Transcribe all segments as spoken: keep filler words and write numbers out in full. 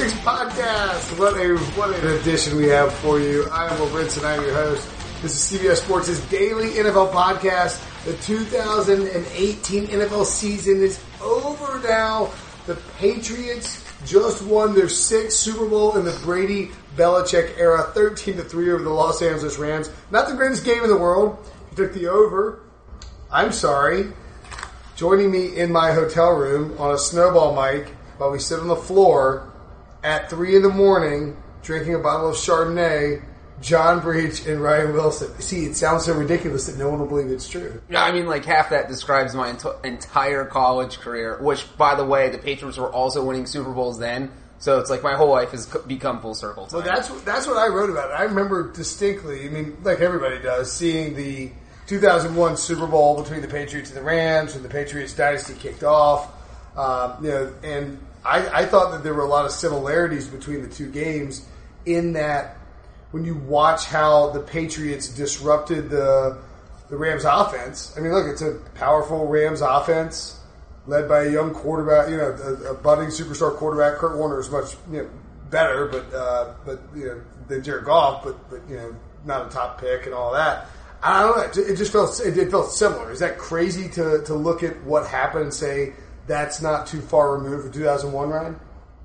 Patriots podcast. What a what an edition we have for you. I am Will Brinson. I am your host. This is C B S Sports' daily N F L podcast. The two thousand eighteen N F L season is over now. The Patriots just won their sixth Super Bowl in the Brady Belichick era, thirteen to three over the Los Angeles Rams. Not the greatest game in the world. He took the over. I'm sorry. Joining me in my hotel room on a snowball mic while we sit on the floor at three in the morning drinking a bottle of Chardonnay, John Breach and Ryan Wilson. See, it sounds so ridiculous that no one will believe it's true. Yeah, I mean, like, half that describes my ent- entire college career, which, by the way, the Patriots were also winning Super Bowls then, so it's like my whole life has become full circle time. Well, that's, that's what I wrote about it. I remember distinctly, I mean, like everybody does, seeing the two thousand one Super Bowl between the Patriots and the Rams, and the Patriots dynasty kicked off. Um, you know, and I, I thought that there were a lot of similarities between the two games in that when you watch how the Patriots disrupted the the Rams offense. I mean, look, it's a powerful Rams offense led by a young quarterback, you know, a, a budding superstar quarterback. Kurt Warner is much you know, better, but uh, but you know than Jared Goff, but but you know not a top pick and all that. I don't know. It just felt it, it felt similar. Is that crazy to to look at what happened and say that's not too far removed from two thousand one, Ryan?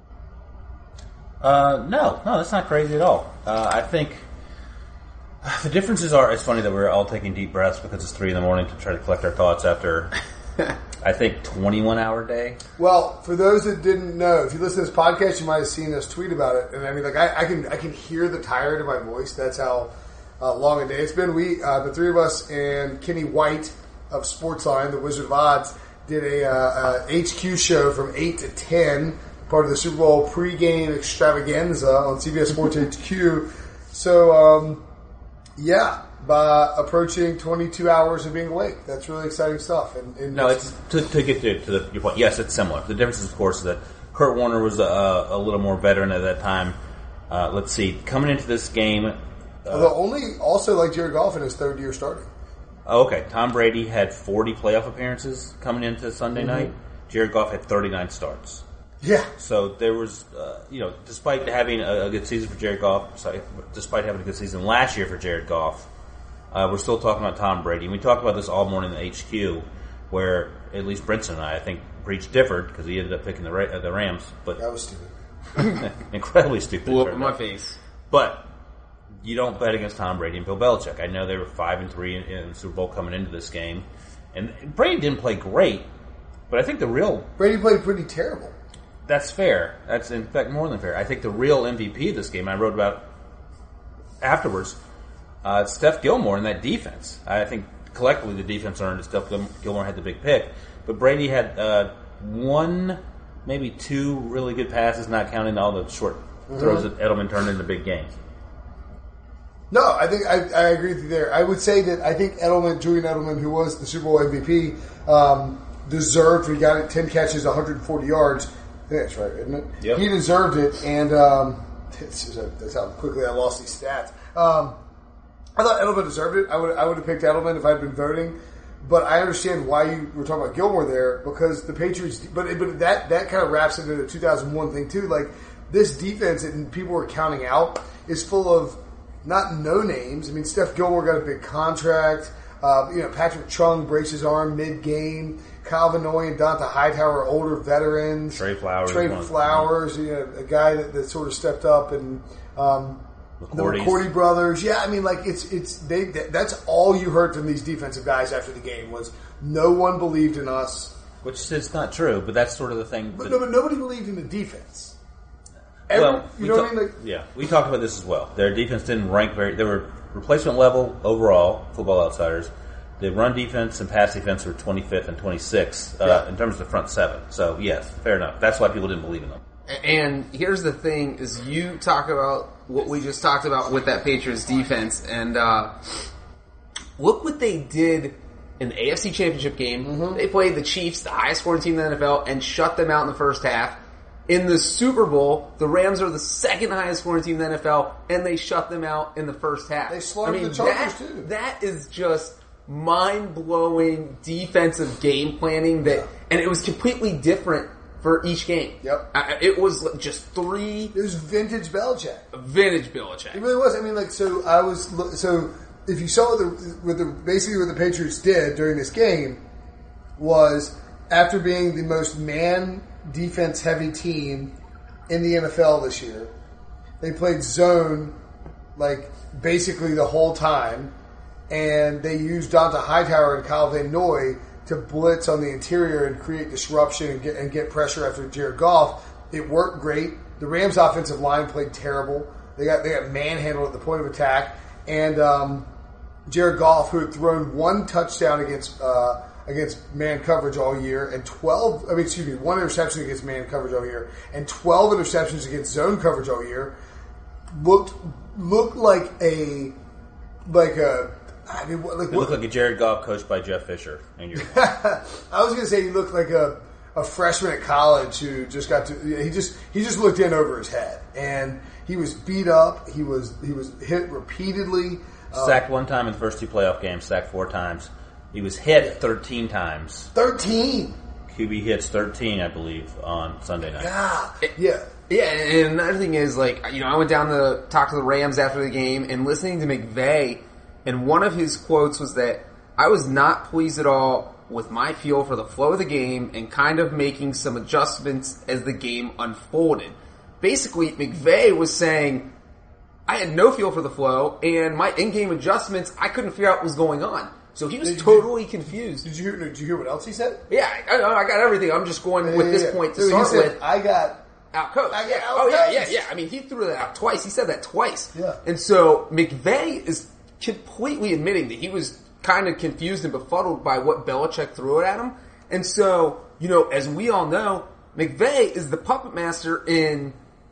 Uh, no, no, that's not crazy at all. Uh, I think the differences are. It's funny that we're all taking deep breaths because it's three in the morning to try to collect our thoughts after. I think twenty-one hour day. Well, for those that didn't know, if you listen to this podcast, you might have seen us tweet about it. And I mean, like I, I can I can hear the tired in my voice. That's how. Uh, long a day it's been. We, uh, the three of us and Kenny White of Sportsline, the Wizard of Odds, did a uh, uh, H Q show from eight to ten, part of the Super Bowl pregame extravaganza on C B S Sports H Q. So, um, yeah, by approaching twenty-two hours of being awake. That's really exciting stuff. And, and no, it's to, to get to, to the, your point. Yes, it's similar. The difference, of course, is that Kurt Warner was a, a little more veteran at that time. Uh, let's see, coming into this game. Although only also like Jared Goff in his third year starting. Oh, okay. Tom Brady had forty playoff appearances coming into Sunday mm-hmm. night. Jared Goff had thirty-nine starts. Yeah. So there was, uh, you know, despite having a, a good season for Jared Goff, sorry, despite having a good season last year for Jared Goff, uh, we're still talking about Tom Brady. And we talked about this all morning in the H Q, where at least Brinson and I, I think, Breach differed because he ended up picking the Ra- uh, the Rams. But that was stupid. Incredibly stupid. Blew up in my face. But you don't bet against Tom Brady and Bill Belichick. I know they were five and three in, in the Super Bowl coming into this game, and Brady didn't play great. But I think the real Brady played pretty terrible. That's fair. That's in fact more than fair. I think the real M V P of this game I wrote about afterwards. Uh, Steph Gilmore in that defense. I think collectively the defense earned it. Steph Gilmore had the big pick, but Brady had uh, one, maybe two really good passes, not counting all the short mm-hmm. throws that Edelman turned into big games. No, I think I, I agree with you there. I would say that I think Edelman, Julian Edelman, who was the Super Bowl M V P, um, deserved. He got it ten catches, one hundred forty yards. I think that's right, isn't it? Yep. He deserved it, and um, that's, that's how quickly I lost these stats. Um, I thought Edelman deserved it. I would I would have picked Edelman if I'd been voting, but I understand why you were talking about Gilmore there because the Patriots. But but that that kind of wraps into the two thousand one thing too. Like this defense that people were counting out is full of. Not no names. I mean, Steph Gilmore got a big contract. Uh, you know, Patrick Chung breaks his arm mid-game. Kyle Van Noy and Donta Hightower are older veterans. Trey Flowers. Trey Flowers, you know, a guy that, that sort of stepped up. And um, the McCourty brothers. Yeah, I mean, like, it's it's they. That's all you heard from these defensive guys after the game was no one believed in us. Which is not true, but that's sort of the thing. But, no, but nobody believed in the defense. Every, well, you know ta- what I mean? Like, yeah, we talked about this as well. Their defense didn't rank very. They were replacement level overall, Football Outsiders. The run defense and pass defense were twenty-fifth and twenty-sixth uh, yeah. in terms of the front seven. So yes, fair enough. That's why people didn't believe in them. And here's the thing: is you talk about what we just talked about with that Patriots defense, and uh, look what they did in the A F C Championship game. Mm-hmm. They played the Chiefs, the highest scoring team in the N F L, and shut them out in the first half. In the Super Bowl, the Rams are the second highest scoring team in the N F L, and they shut them out in the first half. They slaughtered I mean, the Chargers, that, too. That is just mind-blowing defensive game planning that, and it was completely different for each game. Yep. I, it was just three. It was vintage Belichick. Vintage Belichick. It really was. I mean, like, so I was so if you saw what the, what the basically what the Patriots did during this game was after being the most man defense heavy team in the N F L this year, they played zone like basically the whole time, and they used Donta Hightower and Kyle Van Noy to blitz on the interior and create disruption and get, and get pressure after Jared Goff. It worked great. The Rams' offensive line played terrible. They got they got manhandled at the point of attack, and um, Jared Goff, who had thrown one touchdown against uh, against man coverage all year, and twelve I mean excuse me one interception against man coverage all year, and twelve interceptions against zone coverage all year, looked looked like a like a. I mean, what, like It looked like a Jared Goff coached by Jeff Fisher. And you're I was going to say he looked like a, a freshman at college who just got to. He just he just looked in over his head, and he was beat up. He was he was hit repeatedly. sacked one time in the first two playoff games. Sacked four times. He was hit thirteen times. Thirteen. Q B hits thirteen, I believe, on Sunday night. God. Yeah. Yeah, and another thing is, like, you know, I went down to talk to the Rams after the game, and listening to McVay, and one of his quotes was that I was not pleased at all with my feel for the flow of the game and kind of making some adjustments as the game unfolded. Basically, McVay was saying, I had no feel for the flow, and my in-game adjustments, I couldn't figure out what was going on. So he was Did you- totally confused. Did you hear? Did you hear what else he said? Yeah, I, I got everything. I'm just going with Yeah, this yeah. point to Dude, start he said, with. I got. Out coach. I got Yeah. Oh yeah, yeah, out-coached. yeah. I mean, he threw that out twice. He said that twice. Yeah. And so McVay is completely admitting that he was kind of confused and befuddled by what Belichick threw at him. And so, you know, as we all know, McVay is the puppet master in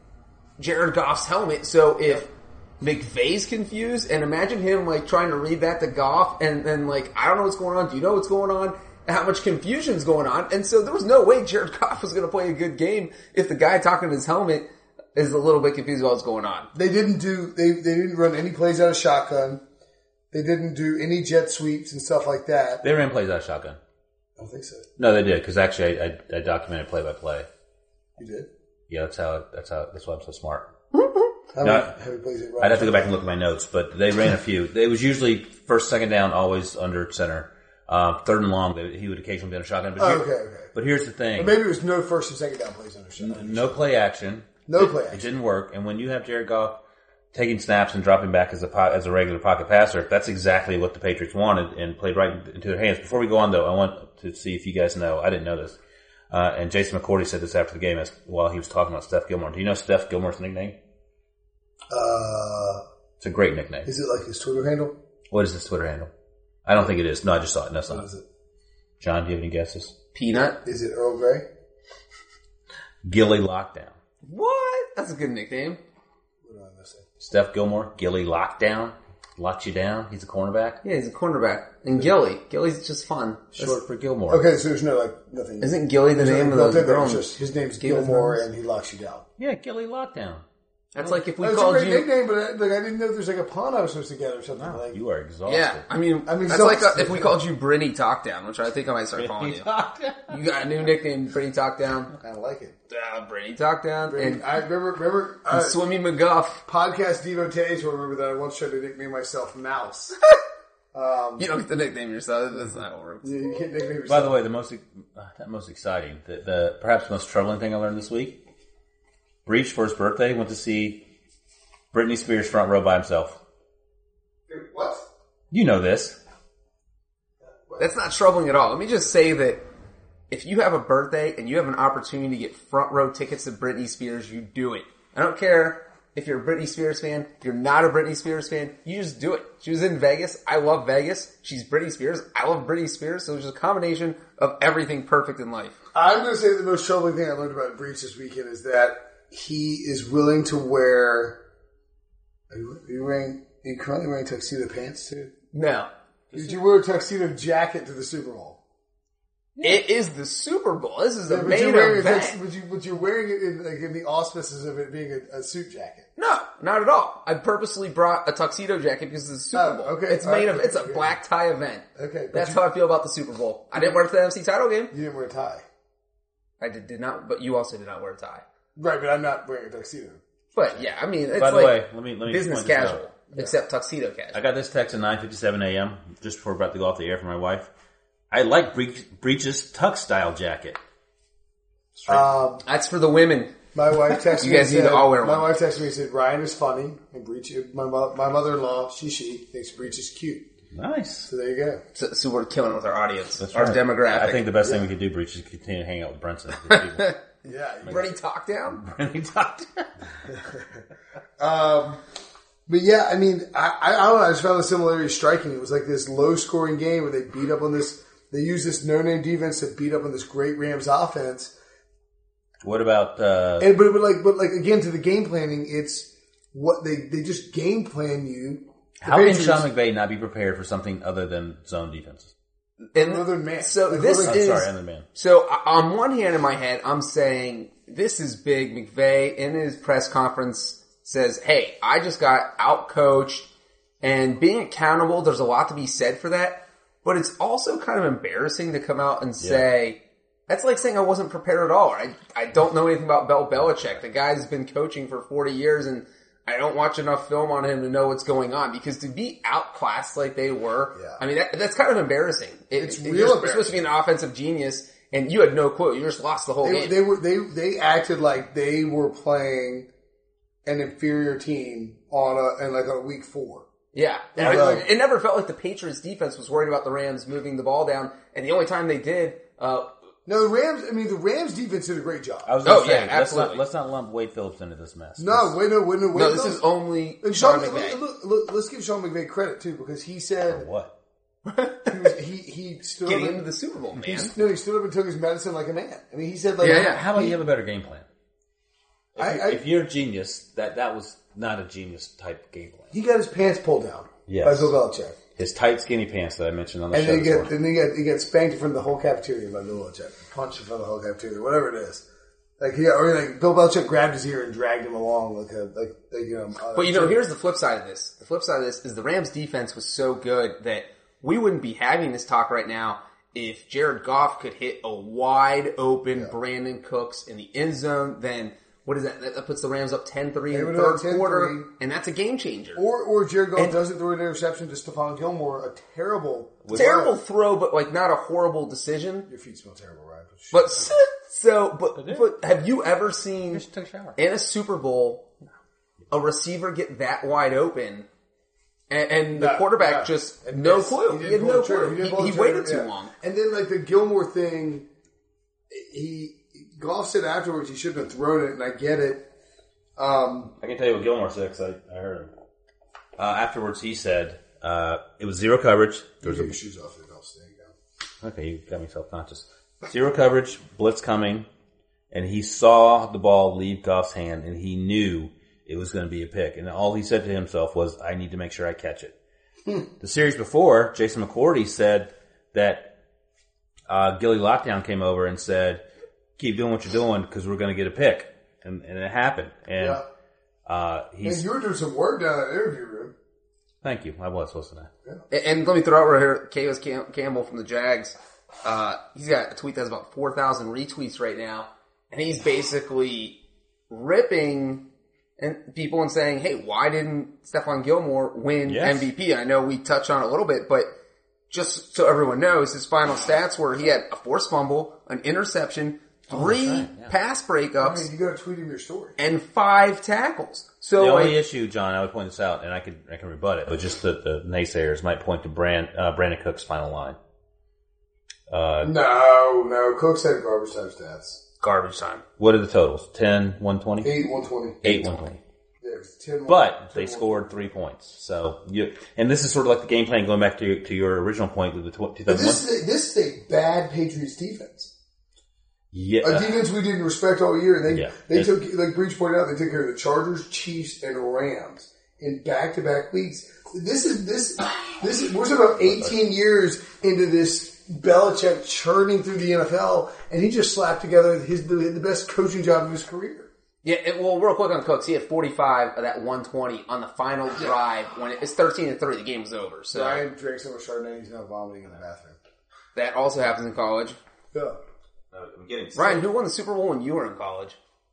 Jared Goff's helmet. So if McVay's confused, and imagine him like trying to read that to Goff, and then like, I don't know what's going on. Do you know what's going on? How much confusion's going on. And so there was no way Jared Goff was going to play a good game if the guy talking to his helmet is a little bit confused about what's going on. They didn't do. They they didn't run any plays out of shotgun. They didn't do any jet sweeps and stuff like that. They ran plays out of shotgun. I don't think so. No, they did, because actually I, I, I documented play by play. You did. Yeah, that's how. That's how. That's why I'm so smart. How No, many, how many plays they run? I'd have to go back and look at my notes, but they ran a few. It was usually first, second down, always under center. Um, third and long, they, he would occasionally be on a shotgun. But, Oh, here- okay, okay. but here's the thing: Or maybe it was no first and second down plays under shotgun. no play action. No play It action. didn't work. And when you have Jared Goff taking snaps and dropping back as a po- as a regular pocket passer, that's exactly what the Patriots wanted and played right into their hands. Before we go on, though, I want to see if you guys know. I didn't know this, uh, and Jason McCourty said this after the game as while he was talking about Steph Gilmore. Do you know Steph Gilmore's nickname? Uh, It's a great nickname. is it like his Twitter handle? What is his Twitter handle? I don't think it is. No, I just saw it. No, it's What not. is it? John, do you have any guesses? Peanut? Is it Earl Grey? Gilly Lockdown. What? That's a good nickname. What am I missing? Steph Gilmore, Gilly Lockdown. Locked you down. He's a cornerback. Yeah, he's a cornerback. And Gilly. Gilly's just fun. Short for Gilmore. Okay, so there's no like nothing. Isn't Gilly the There's name no- of the no, girl? it's just his name's Game of Gilmore, Thrones? and he locks you down. Yeah, Gilly Lockdown. That's like if we That's a called great you... nickname, but I, like, I didn't know there's like a pun I was supposed to get or something. like You are exhausted. Yeah, I mean, I mean, that's so- like a, if we called you Brittany Talkdown, which I think I might start calling you. You got a new nickname, Brittany Talkdown. I kind of like it. Uh, Brittany Talkdown. And, And I remember, remember, and uh, Swimmy McGuff. podcast devotees will remember that I once tried to nickname myself Mouse. um, You don't get to nickname yourself. That's not how it works. you, you can't nickname yourself. By the way, the most, uh, not most exciting, the, the perhaps most troubling thing I learned this week, Breach for his birthday went to see Britney Spears front row by himself. Dude, what? You know this. That's not troubling at all. Let me just say that if you have a birthday and you have an opportunity to get front row tickets to Britney Spears, you do it. I don't care if you're a Britney Spears fan, if you're not a Britney Spears fan, you just do it. She was in Vegas. I love Vegas. She's Britney Spears. I love Britney Spears. So it's just a combination of everything perfect in life. I'm going to say the most troubling thing I learned about Breach this weekend is that he is willing to wear. Are you, are you wearing? Are you currently wearing tuxedo pants too? No. Did you wear a tuxedo jacket to the Super Bowl? It is the Super Bowl. This is Yeah, a but, main you're wearing a event. tux, but, you, but you're wearing it in, like, in the auspices of it being a, a suit jacket. No, not at all. I purposely brought a tuxedo jacket because it's the Super Oh, Bowl. okay. It's All made right. of, it's a Okay. black tie event. Okay, but That's you- how I feel about the Super Bowl. I didn't wear it for the N F C title game. You didn't wear a tie. I did, did not, but you also did not wear a tie. Right, but I'm not wearing a tuxedo. But yeah, I mean, it's By the like way, let me let me business point this casual, out. except tuxedo casual. I got this text at nine fifty-seven a.m. just before about to go off the air from my wife. I like Bre- Breach's tux style jacket. Um, That's for the women. my wife texted You me. guys and need to said, all wear My one. wife texted me and said Ryan is funny and Breach. My mo- my mother-in-law, she she thinks Breach is cute. Nice. So there you go. So, so we're killing it with our audience, That's our right. demographic. I think the best thing we could do, Breach, is continue to hang out with Brunson. People. Yeah. Ready talk down? Really talked. Um, but yeah, I mean, I, I, I don't know. I just found the similarity striking. It was like this low-scoring game where they beat up on this. They used this no-name defense to beat up on this great Rams offense. What about? Uh, And but, but like, but like again, to the game planning, it's what they they just game plan you. The how can Patriots- Sean McVay not be prepared for something other than zone defenses? And Other than man. So Like, this what I'm is sorry, other man. so uh, on one hand, in my head, I'm saying this is big. McVay in his press conference says, "Hey, I just got out coached," and being accountable. There's a lot to be said for that, but it's also kind of embarrassing to come out and say. That's like saying I wasn't prepared at all. I I don't know anything about Bill Belichick. The guy's been coaching for forty years, and I don't watch enough film on him to know what's going on. Because to be outclassed like they were, Yeah. I mean that, that's kind of embarrassing. It, It's it- real you're embarrassing. supposed to be an offensive genius, and you had no clue. You just lost the whole They, game. they were they they acted like they were playing an inferior team on a and like on a week four. yeah, and Although- it, it never felt like the Patriots defense was worried about the Rams moving the ball down. And the only time they did. Uh, No, the Rams. I mean, the Rams defense did a great job. I was going to Oh, say, yeah, let's absolutely. not let's not lump Wade Phillips into this mess. No, wait, no, wait, no, wait. no, this is only And Sean Sean, McVay. look, look, look, let's give Sean McVay credit too because he said What? he was, he, he stood Getting up into and, the Super Bowl, he, man. no, he stood up and took his medicine like a man. I mean, he said like, Yeah, yeah. How about you have a better game plan? If, I- you, I- if you're a genius, that that was not a genius type game plan. he got his pants pulled down Yes. by Bill Belichick, His tight, skinny pants that I mentioned on the and show. then he this get morning. then he get he gets spanked in front of the whole cafeteria by Bill Belichick, punched in front of the whole cafeteria, whatever it is. Like he, or like Bill Belichick grabbed his ear and dragged him along like a like, like you know. Uh, But you know, here's the flip side of this. The flip side of this is the Rams defense was so good that we wouldn't be having this talk right now if Jared Goff could hit a wide open Yeah. Brandon Cooks in the end zone. Then what is that? That puts the Rams up ten three They in the would have third ten quarter, three. and that's a game changer. Or or Jared Goff And- doesn't throw an interception to Stephon Gilmore, a terrible, Terrible throw, but like not a horrible decision. Your feet smell terrible, Ryan. But so, but, but have you ever seen Just took a shower. in a Super Bowl a receiver get that wide open? And, and the No, quarterback no. just And no missed. clue. He He, didn't had pull no the trigger. clue. didn't He, pull the he trigger, waited too yeah. long. And then like the Gilmore thing, he Goff said afterwards he shouldn't have thrown it, and I get it. Um, I can tell you what Gilmore said because I, I heard him. Uh, afterwards, he said uh, it was zero coverage. There was take a your shoes off and I'll stay down. Okay, you got me self-conscious. Zero coverage, blitz coming, and he saw the ball leave Goff's hand, and he knew it was going to be a pick. And all he said to himself was, I need to make sure I catch it. Hmm. The series before, Jason McCourty said that uh, Gilly Lockdown came over and said, keep doing what you're doing because we're going to get a pick. And, and it happened. And Yeah. uh, And he's... you were doing some work down in that interview room. Thank you. I was, wasn't I? And, and let me throw out right here, Chaos Cam- Campbell from the Jags. Uh, he's got a tweet that has about four thousand retweets right now. And he's basically ripping and people and saying, hey, why didn't Stephon Gilmore win Yes. M V P? I know we touched on it a little bit, but just so everyone knows, his final stats were he had a forced fumble, an interception, three right, yeah. pass I breakups, mean, you got to tweet him your story. and five tackles. So The like, only issue, John, I would point this out, and I could I can rebut it, but just the, the naysayers might point to Brand, uh, Brandon Cook's final line. Uh, No, no. Cook said garbage time stats. garbage time. what are the totals? ten, one twenty? Eight, one twenty. eight, one twenty. Yeah, it was ten. But they scored three points. So you, and this is sort of like the game plan going back to to your original point with the tw- But this two thousand one. is a, this is a bad Patriots defense. Yeah. A defense we didn't respect all year. And they Yeah. they It- took, like Breach pointed out, they took care of the Chargers, Chiefs, and Rams in back to back weeks. This is this this is we're about eighteen years into this Belichick churning through the N F L, and he just slapped together his the, the best coaching job of his career. Yeah, it, well, real quick on Cooks, he had forty-five of that one twenty on the final drive when it, it's thirteen to three. The game was over. So Ryan drank so much Chardonnay, he's now vomiting in the bathroom. that also happens in college. Yeah. I'm getting sick. Ryan, who won the Super Bowl when you were in college?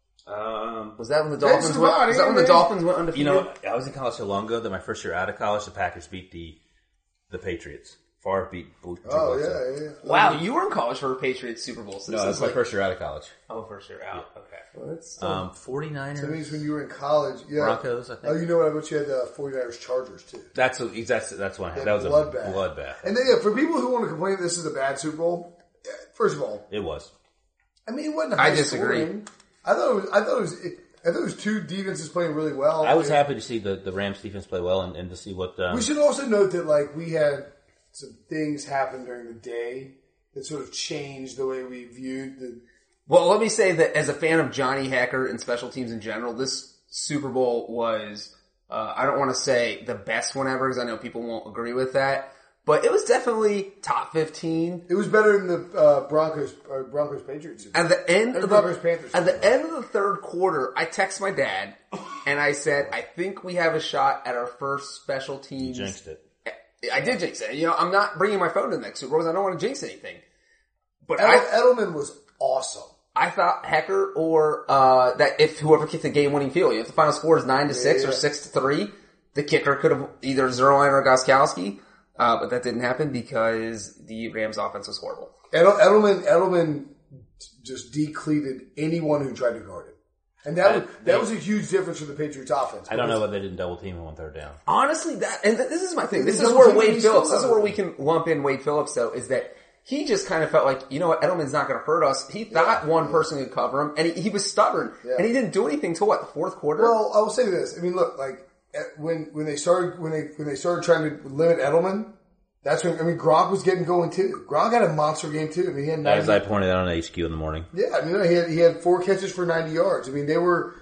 Um, Was that when the Thanks Dolphins for went? body, Was that when the man. Dolphins went undefeated? you know, I was in college so long ago that my first year out of college, the Packers beat the the Patriots. Favre beat Drew Oh Bledsoe. yeah, yeah. Wow, you were in college for a Patriots Super Bowl. So No, this that's is my like, first year out of college. oh, first year out. Okay. Well, that's, Um, that 49ers. means when you were in college, yeah. Broncos, I think. Oh, you know what? I bet you had the 49ers Chargers too. That's a, that's that's one I had. That was a bloodbath. bloodbath. And then, yeah, for people who want to complain this is a bad Super Bowl, yeah, first of all, It was. I mean, it wasn't. I High disagree. Scoring. I thought it was. I thought it was. It, I thought it was two defenses playing really well. I was And happy to see the, the Rams defense play well and, and to see what. Um, We should also note that like we had some things happen during the day that sort of changed the way we viewed the. Well, let me say that as a fan of Johnny Hacker and special teams in general, this Super Bowl was, uh, I don't want to say the best one ever because I know people won't agree with that, but it was definitely top fifteen. It was better than the uh, Broncos uh, Broncos Patriots. At the end And of Broncos the, Panthers. at the end of the third quarter, I text my dad and I said, I think we have a shot at our first special teams. jinxed it. I did jinx it. You know, I'm not bringing my phone to the next Super Bowl because I don't want to jinx anything. But Edel- I, Edelman was awesome. I thought Hecker or uh that if whoever kicked the game-winning field, if the final score is nine to six Yeah. or six to three, the kicker could have either Zerline or Gostkowski, uh, but that didn't happen because the Rams' offense was horrible. Edel- Edelman Edelman just decleated anyone who tried to guard him, and that I- was, that they- was a huge difference for the Patriots' offense. I don't know why they didn't double team him on third down. Honestly, that and th- this is my thing. They This is double where teamed him, Wade he still Phillips. This is double where we can lump in Wade Phillips, though, is that he just kind of felt like, you know what, Edelman's not going to hurt us. He thought Yeah. one person could cover him, and he, he was stubborn, Yeah. and he didn't do anything till what, the fourth quarter. Well, I will say this. I mean, look, like at- when when they started when they when they started trying to limit Edelman, that's when I mean Gronk was getting going too. Gronk had a monster game too. I mean, he had ninety, As I pointed out on H Q in the morning. yeah. I mean, he had he had four catches for ninety yards. I mean, they were,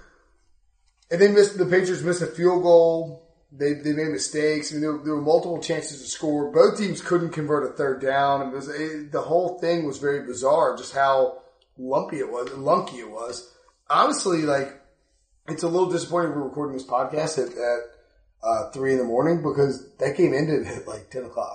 and they missed the Patriots missed a field goal. They they made mistakes. I mean, there, there were multiple chances to score. Both teams couldn't convert a third down. It was it, the whole thing was very bizarre. Just how lumpy it was, lunky it was. Honestly, like it's a little disappointing we're recording this podcast at, at uh, three in the morning because that game ended at like ten o'clock.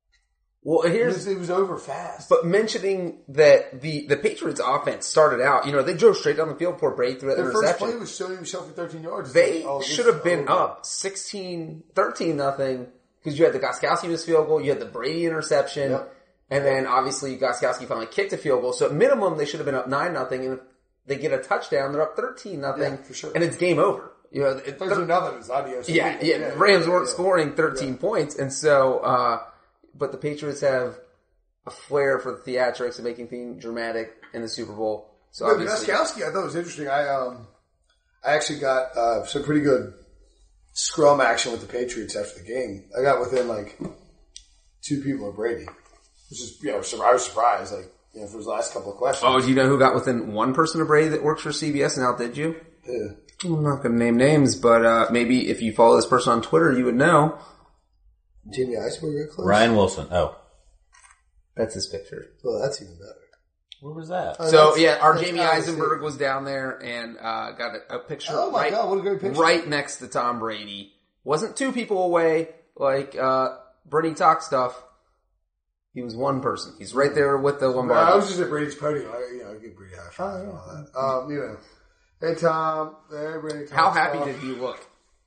well, It here's was, it was over fast. But mentioning that the, the Patriots offense started out, you know, they drove straight down the field before Brady threw that Their first interception. play was Sony Michel for thirteen yards. They It's like, oh, this should is have been over. up sixteen, thirteen nothing because you had the Gostkowski missed field goal, you had the Brady interception, Yep. and then obviously Gostkowski finally kicked a field goal. So at minimum, they should have been up nine nothing, and if they get a touchdown, they're up thirteen nothing, Yeah, for sure. and it's game over. You know, it, thirteen nothing is adios. yeah, yeah, Rams weren't scoring thirteen points, and so, uh, but the Patriots have a flair for the theatrics and making things dramatic in the Super Bowl. So No, obviously, Gostkowski, I thought was interesting. I um, I actually got uh, some pretty good scrum action with the Patriots after the game. I got within like two people of Brady, which is you know I was surprised. Like you know for his last couple of questions. oh, do you know who got within one person of Brady that works for C B S and outdid you? Yeah. I'm not going to name names, but uh, maybe if you follow this person on Twitter, you would know. Jamie Iceberg got close. Ryan Wilson. Oh. That's his picture. Well, that's even better. Where was that? Oh, So that's- yeah, our that's Jamie obviously- Eisenberg was down there and uh, got a, a picture. Oh my right, God, what a great picture. Right next to Tom Brady. Wasn't two people away like uh, Bernie talk stuff. He was one person. He's right there with the No, Lombardi. I was just at Brady's podium. I, you know, I give Brady a high five and all that. Um, you know, hey Tom, hey Brady. Tom How happy stuff. did he look?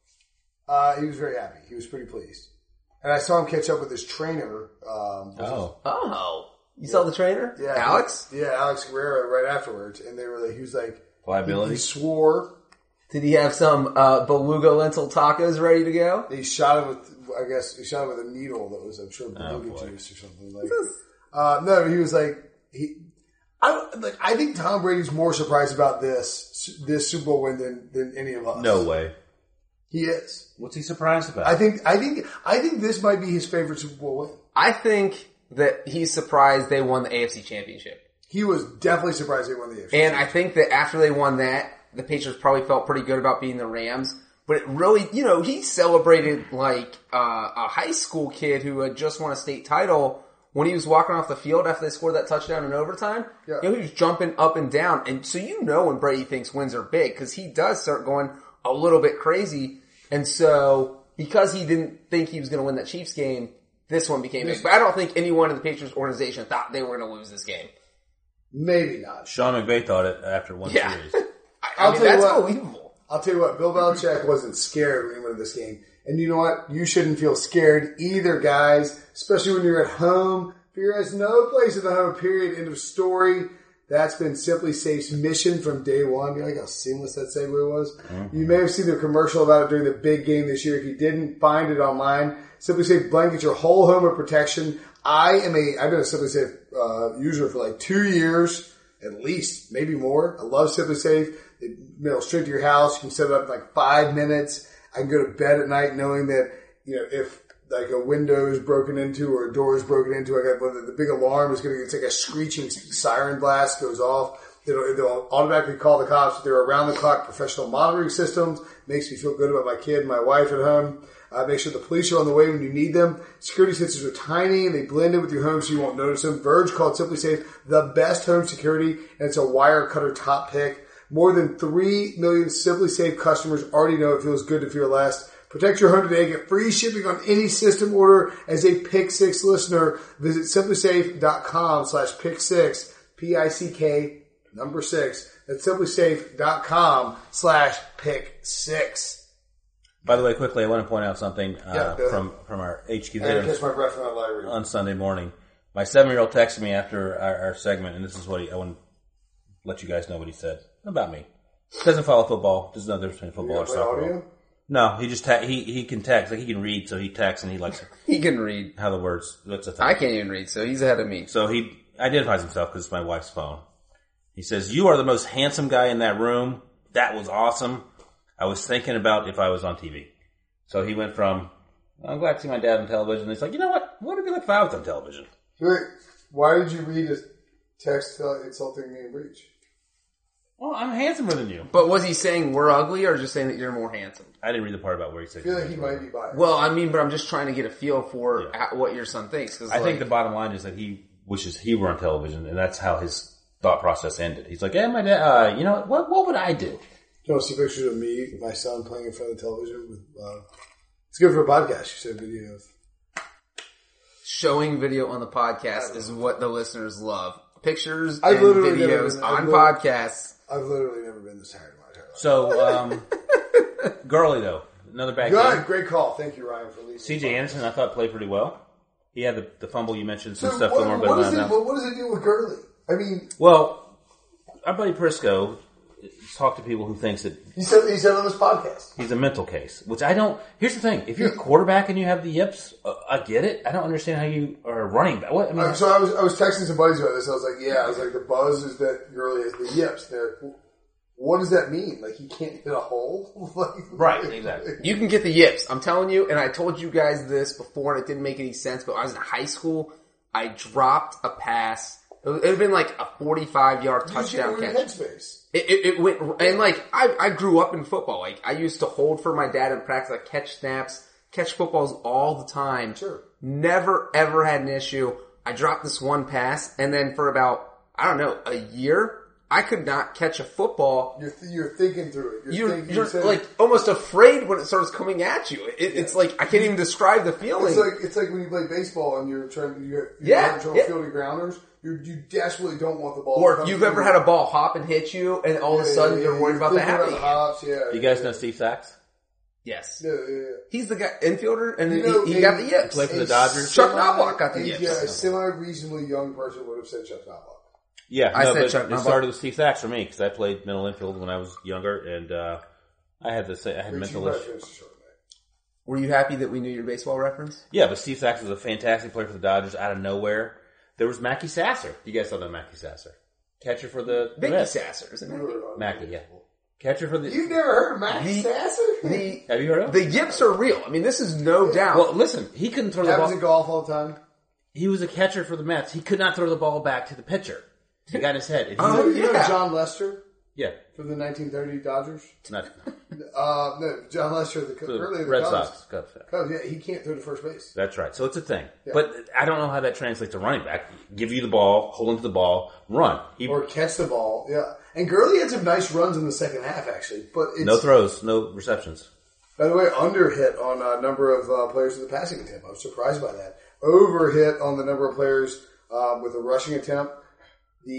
Uh, he was very happy. He was pretty pleased. And I saw him catch up with his trainer. Um, Oh. Oh, you saw the trainer, yeah, Alex? Yeah, Alex Guerrero right afterwards. And they were like, he was like, he, Liability. he swore. Did he have some uh, beluga lentil tacos ready to go? He shot him with, I guess, he shot him with a needle that was, I'm sure, beluga boy. juice or something. Like, uh, no, he was like, he, I don't- like. I think Tom Brady's more surprised about this this Super Bowl win than, than any of us. No way. He is. What's he surprised about? I think. I think. I think this might be his favorite Super Bowl win. I think that he's surprised they won the A F C Championship. He was definitely surprised they won the A F C. And I think that after they won that, the Patriots probably felt pretty good about beating the Rams. But it really, you know, he celebrated like uh, a high school kid who had just won a state title when he was walking off the field after they scored that touchdown in overtime. Yeah. You know, he was jumping up and down. And so you know when Brady thinks wins are big because he does start going a little bit crazy. And so because he didn't think he was going to win that Chiefs game, this one became big. But I don't think anyone in the Patriots organization thought they were going to lose this game. Maybe not. Sean McVay thought it after one Yeah. series. I I'll mean, tell you that's what. believable. I'll tell you what, Bill Belichick wasn't scared when he went into this game. And you know what? You shouldn't feel scared either, guys, especially when you're at home. Fear has no place in the home, period. End of story. That's been Simply Safe's mission from day one. You like how seamless that segue was? Mm-hmm. You may have seen the commercial about it during the big game this year. If you didn't, find it online. Simply Safe blankets your whole home with protection. I am a, I've been a Simply Safe uh, user for like two years, at least, maybe more. I love Simply Safe. It mails straight to your house. You can set it up in like five minutes. I can go to bed at night knowing that, you know, if like a window is broken into or a door is broken into, I got whether the big alarm is going to, it's like a screeching siren blast goes off. It'll, it'll automatically call the cops. They're around the clock professional monitoring systems. Makes me feel good about my kid and my wife at home. Uh, make sure the police are on the way when you need them. Security sensors are tiny and they blend in with your home so you won't notice them. Verge called Simply Safe the best home security, and it's a wire cutter top pick. More than three million Simply Safe customers already know it feels good to feel less. Protect your home today. Get free shipping on any system order as a Pick Six listener. Visit simplysafe.com slash pick six, P I C K, number six. That's simplysafe.com slash pick six. By the way, quickly, I want to point out something uh, yeah, from, from our H Q I there catch my breath from that library. on Sunday morning. My seven-year-old texted me after our, our segment, and this is what he, I want to let you guys know what he said about me. Doesn't follow football. Doesn't know the difference between football You or play soccer. audio? No, he just ta- he he can text, like he can read, so he texts and he likes He can read. how the words. That's a thing. I can't even read, so he's ahead of me. So he identifies himself because it's my wife's phone. He says, "You are the most handsome guy in that room. That was awesome. I was thinking about if I was on T V." So he went from, "I'm glad to see my dad on television." He's like, "You know what? What would it be like if I was on television?" Wait, why did you read a text uh, insulting me and Breach? Well, I'm handsomer than you. But was he saying we're ugly or just saying that you're more handsome? I didn't read the part about where he said. I feel like he might be biased. Well, I mean, but I'm just trying to get a feel for Yeah. at what your son thinks. Cause I like, think the bottom line is that he wishes he were on television, and that's how his thought process ended. He's like, "Yeah, my dad. Uh, you know what? What would I do?" You want to see pictures of me and my son playing in front of the television? With, uh, it's good for a podcast. You said video of. showing video on the podcast is what the listeners love. Pictures I've and literally never videos been- on I've literally- podcasts. I've literally never been this tired in my entire life. So, um, Gurley though, another bad Good, game. great call. Thank you, Ryan, for leading. C J Anderson, I thought played pretty well. He had the, the fumble you mentioned, some So stuff what, going on. what, but does not it, now. what, what does it do with Gurley? I mean, Well, our buddy Prisco talked to people who thinks that he said he said on this podcast. he's a mental case, which I don't. Here's the thing: if you're a quarterback and you have the yips, uh, I get it. I don't understand how you are a running back. What I mean, Uh, so I was I was texting some buddies about this. I was like, yeah, I was like, the buzz is that Gurley has the yips. They're, what does that mean? Like he can't hit a hole? like, right? Exactly. You can get the yips. I'm telling you, and I told you guys this before, and it didn't make any sense. But when I was in high school, I dropped a pass. It would have been like a forty-five yard touchdown Use your catch. headspace. It, it, it went, and like, I, I grew up in football. Like, I used to hold for my dad in practice, like catch snaps, catch footballs all the time. Sure. Never ever had an issue. I dropped this one pass, and then for about, I don't know, a year, I could not catch a football. You're th- you're thinking through it. You're, You're, thinking, you're saying- like almost afraid when it starts coming at you. It, it's like, I can't even describe the feeling. It's like it's like when you play baseball and you're trying you're, you're Yeah, having trouble yeah. fielding grounders. You you desperately don't want the ball. or to if come you've to ever you. had a ball hop and hit you, and all of a Yeah, sudden yeah, you're yeah, worried about the thinking happy. the hops, yeah. Do you guys yeah. know Steve Sachs? Yes. Yeah, yeah, yeah. He's the guy, infielder, and You know, he, he a- got the yips. Played for the a Dodgers? Chuck semi- Knobloch got the a- yips. Yeah, a semi-reasonably young person would have said Chuck Knobloch. Yeah, I no, said but Chuck it Knobloch. started with Steve Sachs for me because I played middle infield when I was younger, and uh, I had to say I had Richie mental might issues. finish the short night. Were you happy that we knew your baseball reference? Yeah, but Steve Sachs was a fantastic player for the Dodgers out of nowhere. There was Mackie Sasser. You guys don't know Mackie Sasser. Catcher for the, the Mickey Mets. Sasser, isn't it? Mackie, yeah. Catcher for the... You've never heard of Max The- Sasser? The, Have you heard of the him? yips are real. I mean, this is no doubt. Well, listen, he couldn't throw the Happens ball. in golf all the time. He was a catcher for the Mets. He could not throw the ball back to the pitcher. He got in his head. And he Oh, was- You know yeah. John Lester yeah. from the nineteen thirty Dodgers? Not, Uh, no, John Lester, the, for the earlier the Red Cubs. Sox. Cubs, yeah. Cubs, yeah, he can't throw to first base. That's right. So it's a thing. But I don't know how that translates to running back. Give you the ball, hold onto the ball, run. He, Or catch the ball, yeah. And Gurley had some nice runs in the second half, actually. But it's, no throws, no receptions. by the way, under hit on a number of uh, players with the passing attempt. I was surprised by that. Over hit on the number of players uh, with a rushing attempt. The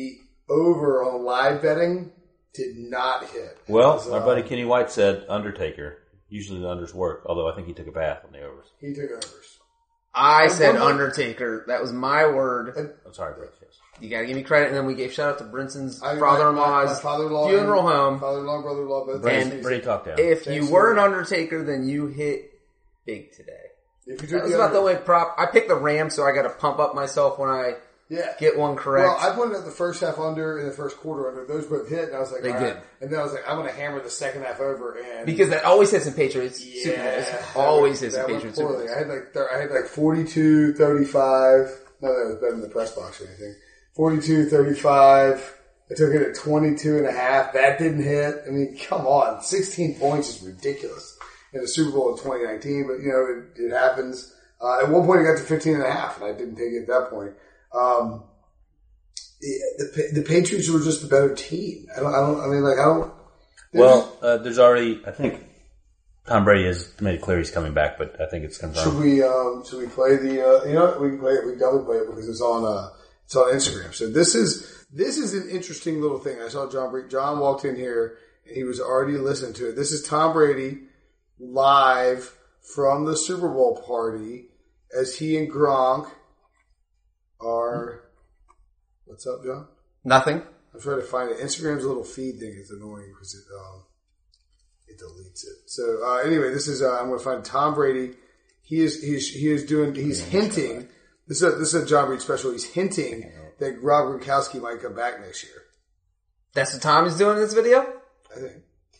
over on live betting did not hit. Well, was, our uh, buddy Kenny White said Undertaker. Usually the unders work, although I think he took a bath on the overs. He took overs. I And said one more- Undertaker. That was my word. And I'm sorry, Brett. Yes. You gotta give me credit. And then we gave shout out to Brinson's I- my- father-in-law's my father-in-law funeral and home. Father-in-law, brother-in-law, both. Brady, And Brady talked down. If Thanks you were an for- Undertaker, then you hit big today. If you That took was the about the under- only prop. I picked the Rams, so I got to pump up myself when I yeah. get one correct. Well, I pointed out the first half under and the first quarter under. Those both hit, and I was like, They all did. right. And then I was like, I'm going to hammer the second half over. And because that always hits in Patriots yeah, Super Bowls. that Always went- hits in that went Patriots Super poorly. Bowls. I had like thir- I had like forty-two thirty-five. No, that was better than the press box or anything. forty-two thirty-five. I took it at twenty-two and a half. That didn't hit. I mean, come on. sixteen points is ridiculous in the Super Bowl in twenty nineteen, but you know, it, it happens. Uh, at one point, it got to fifteen and a half, and I didn't take it at that point. Um, the, the, the Patriots were just a better team. I don't, I don't, I mean, like, I don't. Well, uh, there's already, I think Tom Brady has made it clear he's coming back, but I think it's Should confirmed. we um, should we play the uh, you know what? we can play it we can definitely play it because it's on uh, it's on Instagram. So this is this is an interesting little thing. I saw John Brady. John walked in here and he was already listening to it. This is Tom Brady live from the Super Bowl party as he and Gronk are. What's up, John? Nothing. I'm trying to find it. Instagram's little feed thing is annoying because it um, it deletes it. So uh, anyway, this is uh, I'm going to find Tom Brady. He is he's he is doing he's hinting. This is a, this is a John Reed special. He's hinting that Rob Gronkowski might come back next year. That's what Tom is doing in this video? I think.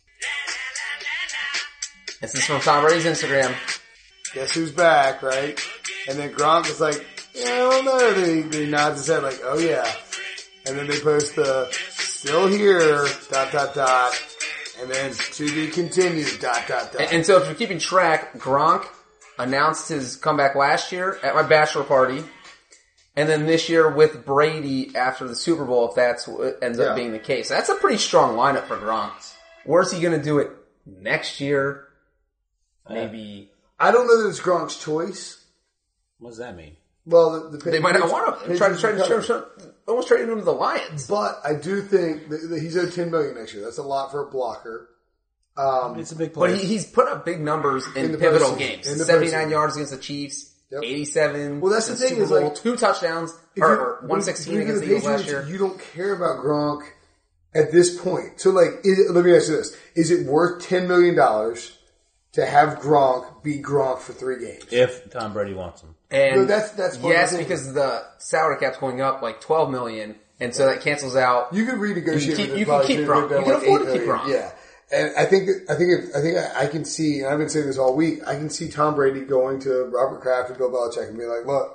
This is from Tom Brady's Instagram. Guess who's back, right? And then Gronk is like, yeah, I don't know. Then he, he nods his head like, oh yeah. And then they post the still here dot dot dot, and then to be continued dot dot dot. And, and so if you're keeping track, Gronk announced his comeback last year at my bachelor party. And then this year with Brady after the Super Bowl, if that's what ends Yeah. up being the case. That's a pretty strong lineup for Gronk. Where's he going to do it next year? Maybe. I don't know that it's Gronk's choice. What does that mean? Well, the, the They might not want him. Try to try to try to almost trade him to the Lions. But I do think that, that he's owed ten million next year. That's a lot for a blocker. Um, It's a big play. But he, he's put up big numbers in, In the pivotal postseason. games. In the seventy-nine postseason. yards against the Chiefs. Yep. eighty-seven. Well, that's the in thing Super is, Bowl, like, two touchdowns, if or, you're- or one sixteen when you're against the Eagles last Patriots, year. You don't care about Gronk at this point. So, like, is it, let me ask you this: is it worth ten million dollars to have Gronk be Gronk for three games? If Tom Brady wants him. And No, that's- that's part of yes, the thing. because the salary cap's going up like twelve million, and so that cancels out. You could renegotiate. You can keep- with you it can probably keep to Gronk. make that You can like afford eight to keep million. Gronk. Yeah, and I think that, I think if, I think I, I can see, and I've been saying this all week. I can see Tom Brady going to Robert Kraft and Bill Belichick and being like, "Look,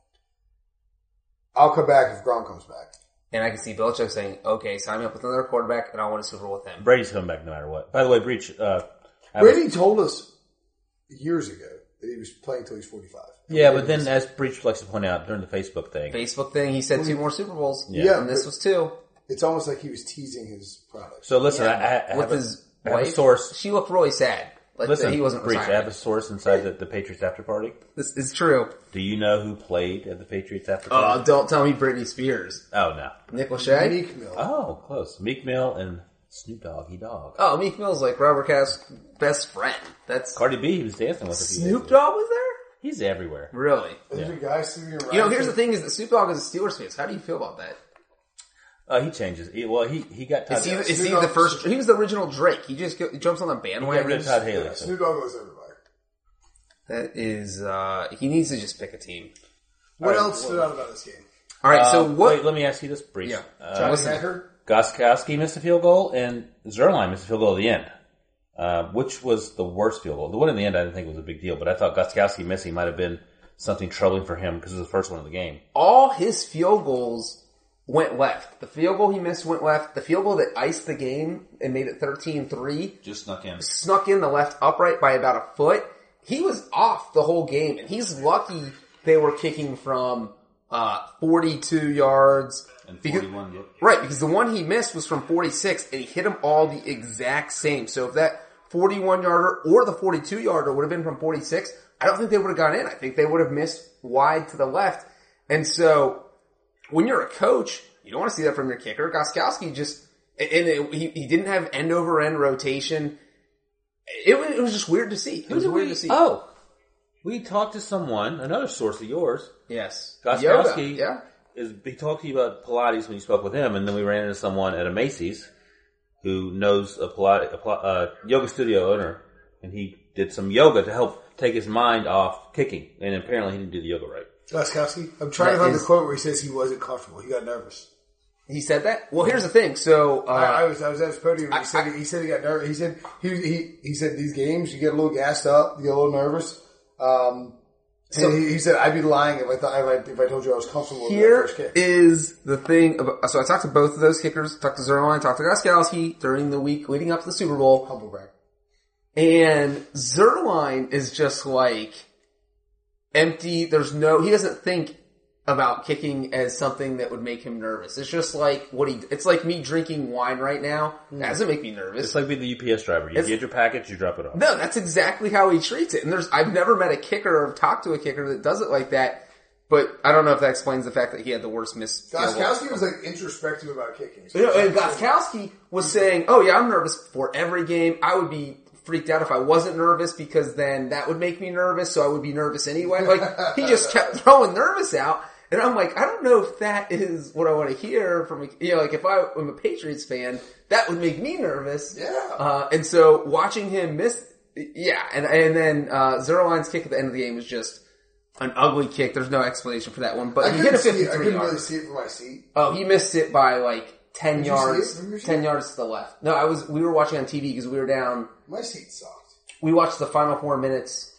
I'll come back if Gronk comes back." And I can see Belichick saying, "Okay, sign me up with another quarterback, and I want a Super Bowl with him." Brady's coming back no matter what. By the way, Breach, uh, I was- Brady told us years ago that he was playing until he's forty-five. yeah, but then as Breach likes to point out during the Facebook thing, Facebook thing, he said two more Super Bowls. Yeah, and this but- was two. It's almost like he was teasing his product. so listen, Yeah, I, I, I with have, his a, I have a wife. source. She looked really sad. Like Listen, that he wasn't Breach, I retiring. have a source inside the, the Patriots after party. This is true. Do you know who played at the Patriots after party? Oh, don't tell me Britney Spears. oh, no. Nick Lachey? Meek Mill. Oh, close. Meek Mill and Snoop Doggy Dogg. Oh, Meek Mill's like Robert Kraft's best friend. That's Cardi B, he was dancing with a few Snoop days ago. Dogg was there? He's everywhere. Really? There's a guy sitting around. You know, here's the thing is that Snoop Dogg is a Steelers fan. So how do you feel about that? Uh, he changes. He, well, he, he got Todd, Is he, he is he Snoop the Dogg- first, he was the original Drake. He just go, jumps on the got rid bandwagon. of Todd Haley. Yeah, so- Snoop Dogg was everybody. That is, uh, he needs to just pick a team. What All right, else stood out about this game? Alright, Uh, so what, Wait, let me ask you this, Breach. Yeah. Uh, Johnny listen. Hecker? Goskowski missed a field goal, and Zerline missed a field goal at the end. Uh, which was the worst field goal? The one in the end I didn't think was a big deal, but I thought Goskowski missing might have been something troubling for him because it was the first one of the game. all his field goals went left. The field goal he missed went left. The field goal that iced the game and made it thirteen three Just snuck in. snuck in the left upright by about a foot. He was off the whole game, and he's lucky they were kicking from uh, forty-two yards. And Because- forty-one, yep. Right, because the one he missed was from forty-six, and he hit them all the exact same. So if that forty-one yarder or the forty-two yarder would have been from forty-six, I don't think they would have gone in. I think they would have missed wide to the left. And so when you're a coach, You don't want to see that from your kicker. Gostkowski just, and it, he, he didn't have end over end rotation. It, it was just weird to see. It was Who did weird we- to see. Oh, we talked to someone, another source of yours. Yes. Gostkowski, Yoga, is he talked to you about Pilates when you spoke with him, and then we ran into someone at a Macy's who knows a Pilates, a, Pilates, uh, yoga studio owner, and he did some yoga to help take his mind off kicking, and apparently he didn't do the yoga right. Gostkowski? I'm trying That to find is- the quote where he says he wasn't comfortable. He got nervous. He said that? Well, here's the thing. So, uh, I, I was I was at his podium. And I- he said I- he, he said he got nervous. He said he he he said these games you get a little gassed up, you get a little nervous. Um, So- and he, he said I'd be lying if I thought if I, if I told you I was comfortable with here that first kick. is the thing about, so I talked to both of those kickers, talked to Zerline, talked to Gostkowski during the week leading up to the Super Bowl. Humble brag. And Zerline is just like empty. There's no, he doesn't think about kicking as something that would make him nervous. It's just like what he, it's like me drinking wine right now. That doesn't make me nervous. It's like being the U P S driver. You It's- get your package, you drop it off. No, that's exactly how he treats it. And there's, I've never met a kicker or talked to a kicker that does it like that. But I don't know if that explains the fact that he had the worst miss. Gostkowski was like introspective about kicking. You know, and Gostkowski was saying, "Oh yeah, I'm nervous for every game. I would be freaked out if I wasn't nervous because then that would make me nervous. So I would be nervous anyway." Like he just kept throwing nervous out, and I'm like, I don't know if that is what I want to hear from a, you know, like if I am a Patriots fan, that would make me nervous. Yeah. Uh, and so watching him miss, yeah, and and then uh, Zerline's kick at the end of the game was just an ugly kick. There's no explanation for that one, but I he hit a couldn't, see it. I fifty-three couldn't yard. really see it from my seat. Oh, he missed it by like ten Did you see yards. it from your seat? Ten yards to the left. No, I was. We were watching on T V because we were down. My seat sucked. We watched the final four minutes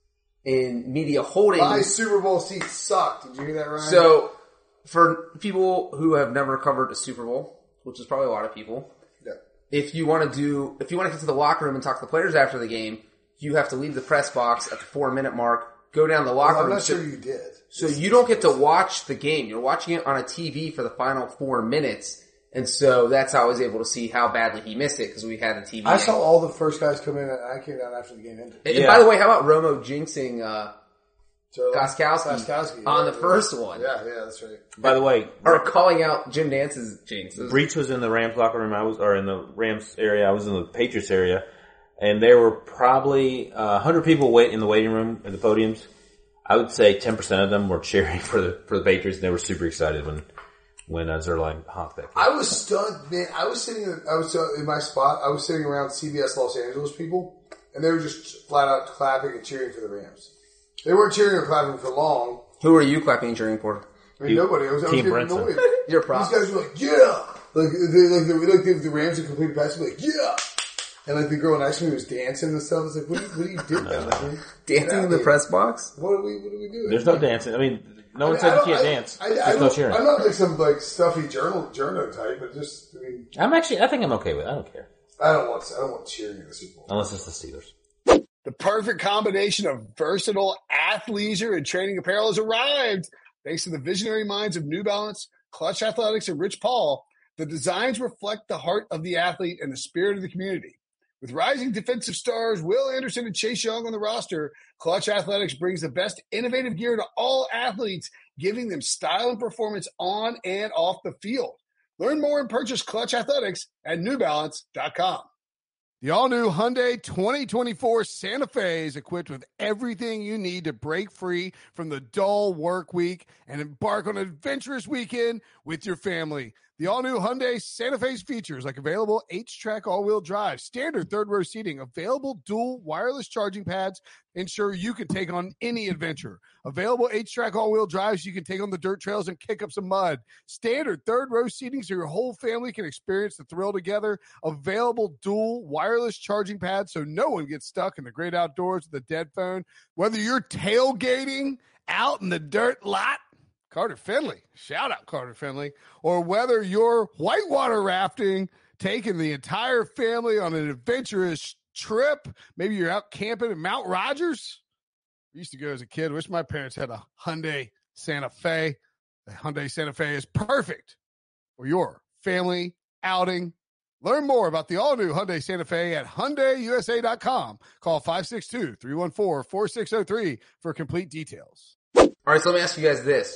in media holding. My Super Bowl seat sucked. Did you hear that, Ryan? So, for people who have never covered a Super Bowl, which is probably a lot of people, yeah. if you want to do, if you want to get to the locker room and talk to the players after the game, you have to leave the press box at the four minute mark. Go down the locker Well, I'm room. not sure you did. So you don't get to watch the game. You're watching it on a T V for the final four minutes. And so that's how I was able to see how badly he missed it because we had the T V. I game. saw all the first guys come in, and I came down after the game ended. And Yeah. by the way, how about Romo jinxing uh, So, Gostkowski, Gostkowski, on yeah, the yeah. first one? Yeah, yeah, that's right. By the way, Or calling out Jim Dance's jinx. It was- Breach was in the Rams locker room. I was, or in the Rams area. I was in the Patriots area, and there were probably uh, one hundred people wait in the waiting room at the podiums. I would say ten percent of them were cheering for the for the Patriots, and they were super excited when when uh, Zerline honked that kick. I was stunned, man. I was sitting, in, I was uh, in my spot. I was sitting around C B S Los Angeles people, and they were just flat out clapping and cheering for the Rams. They weren't cheering or clapping for long. Who are you clapping and cheering for? I mean, nobody. I was, I was Team getting Brinson. annoyed. Your prop. These guys were like, yeah! Like, they, like, the, like the, the Rams had completed pass, like, yeah! And like the girl next to me was dancing and stuff. I was like, what do you, what do you do? No, like, Dancing in the press box? What do we, what do we do? There's no dancing. I mean, no one I said you don't- can't I- dance. I, I, There's I no don't- cheering. I'm not like some like stuffy journal journo type, but just I mean, I'm actually. I think I'm okay with it. I don't care I don't want I don't want cheering in the Super Bowl. unless it's the Steelers. The perfect combination of versatile athleisure and training apparel has arrived. Thanks to the visionary minds of New Balance, Clutch Athletics, and Rich Paul, the designs reflect the heart of the athlete and the spirit of the community. With rising defensive stars Will Anderson and Chase Young on the roster, Clutch Athletics brings the best innovative gear to all athletes, giving them style and performance on and off the field. Learn more and purchase Clutch Athletics at new balance dot com. The all-new Hyundai twenty twenty-four Santa Fe is equipped with everything you need to break free from the dull work week and embark on an adventurous weekend with your family. The all-new Hyundai Santa Fe's features like available H-Track all-wheel drive, standard third-row seating, available dual wireless charging pads, ensure you can take on any adventure. Available H-Track all-wheel drives you can take on the dirt trails and kick up some mud. Standard third-row seating so your whole family can experience the thrill together. Available dual wireless charging pads so no one gets stuck in the great outdoors with a dead phone. Whether you're tailgating out in the dirt lot, Carter Finley, shout out Carter Finley, or whether you're whitewater rafting, taking the entire family on an adventurous trip, maybe you're out camping in Mount Rogers. I used to go as a kid. Wish my parents had a Hyundai Santa Fe. The Hyundai Santa Fe is perfect for your family outing. Learn more about the all-new Hyundai Santa Fe at Hyundai U S A dot com. Call five six two, three one four, four six zero three for complete details. All right, so let me ask you guys this.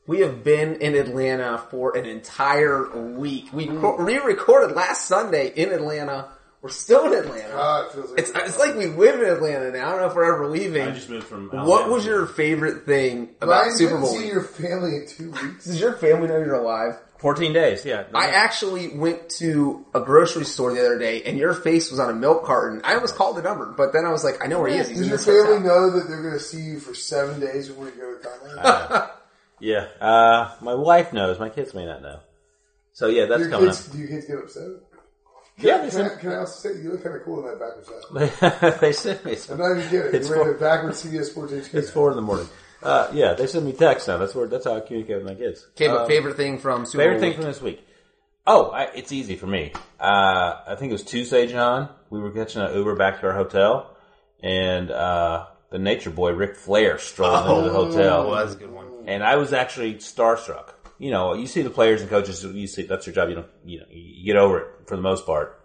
We have been in Atlanta for an entire week. We re-recorded last Sunday in Atlanta. We're still in Atlanta. God, it feels like it's, it's like we live in Atlanta now. I don't know if we're ever leaving. I just moved from. What was your favorite thing about Ryan, Super you Bowl haven't seen week? your family in two weeks. Does your family know you're alive? Fourteen days. Yeah. I actually went to a grocery store the other day, and your face was on a milk carton. I almost called the number, but then I was like, I know where he is. He's Does in your this family hotel. know that they're going to see you for seven days before you go to Thailand? Yeah. Uh, my wife knows. My kids may not know. So yeah, that's your coming kids, do your kids get upset? Can, Yeah, I, they can, I, sent- can I also say, you look kind of cool in that backwards hat. up. they sent me I'm some. not even kidding. It's You're wearing for- a backwards C B S Sports H Q. It's four in the morning. Uh, yeah, they send me texts now. That's where that's how I communicate with my kids. Okay, but Um, favorite thing from Super Favorite Bowl thing week? from this week? Oh, I, it's easy for me. Uh, I think it was Tuesday, John. We were catching an Uber back to our hotel, and uh, the nature boy, Ric Flair, strolled into the hotel. Oh, that's a good one. And I was actually starstruck. You know, you see the players and coaches, you see, that's your job, you know, you know, you get over it for the most part.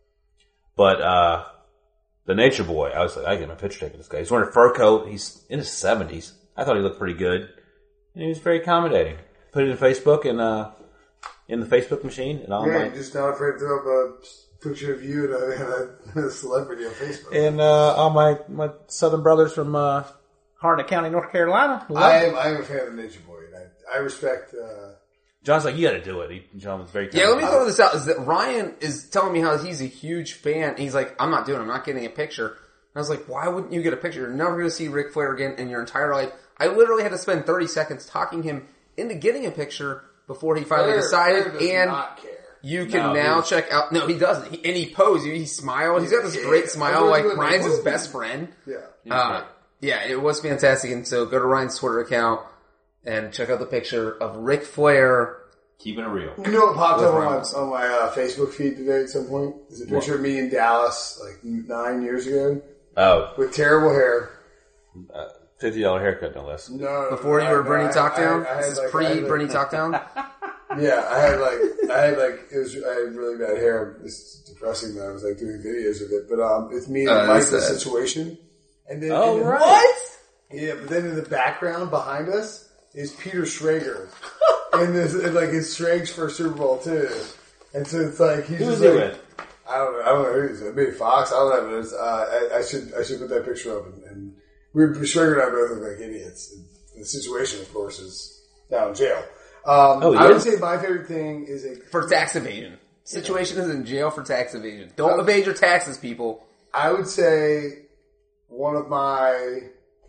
But, uh, the nature boy, I was like, I get my picture taken with this guy. He's wearing a fur coat. He's in his seventies. I thought he looked pretty good. And he was very accommodating. Put it in Facebook and, uh, in the Facebook machine and all Yeah, my, you're just not afraid to throw up a picture of you and a, and a celebrity on Facebook. and, uh, all my, my southern brothers from, uh, Harnett County, North Carolina. I am I am a fan of Nature Boy, and I, I respect. Uh, John's like, you gotta do it. He, John was very Yeah, let me kind. throw this out. Is that Ryan is telling me how he's a huge fan. He's like, I'm not doing it. I'm not getting a picture. And I was like, why wouldn't you get a picture? You're never going to see Ric Flair again in your entire life. I literally had to spend thirty seconds talking him into getting a picture before he finally Flair- decided. Flair does and not care. you can No, now he's- check out. No, he doesn't. He, and he posed. He, he smiled. He's got this Yeah, great yeah. smile. I Like was like, Ryan's his whoa. best friend. Yeah. Uh, yeah, it was fantastic. And so go to Ryan's Twitter account and check out the picture of Ric Flair. Keeping it real. You know what popped With up on my, Ramos. on my uh, Facebook feed today at some point? Is a picture of me in Dallas like nine years ago Oh, with terrible hair. uh, fifty dollar haircut, no less. No, Before you I- were no, Bernie I- Talkdown? I- I had This is like- I pre had like- Bernie Talkdown? Yeah, I had like I had like it was I had really bad hair. It's depressing that I was like doing videos of it, but um, it's me and Uh, Mike's that's sad. situation. And then Oh, and then- right. What? Yeah, but then in the background behind us is Peter Schrager, and this and like it's Schrager's first Super Bowl too. And so it's like he's Who just was he like, with? I don't know. I don't know who he's with. Maybe Fox. I don't know. But it's, uh, I, I should I should put that picture up. And, and we Schrager and I both look like idiots. And the situation, of course, is down in jail. Um, Oh, he I would is? say my favorite thing is a. For tax evasion. Situation is in jail for tax evasion. Don't evade your taxes, people. I would say one of my.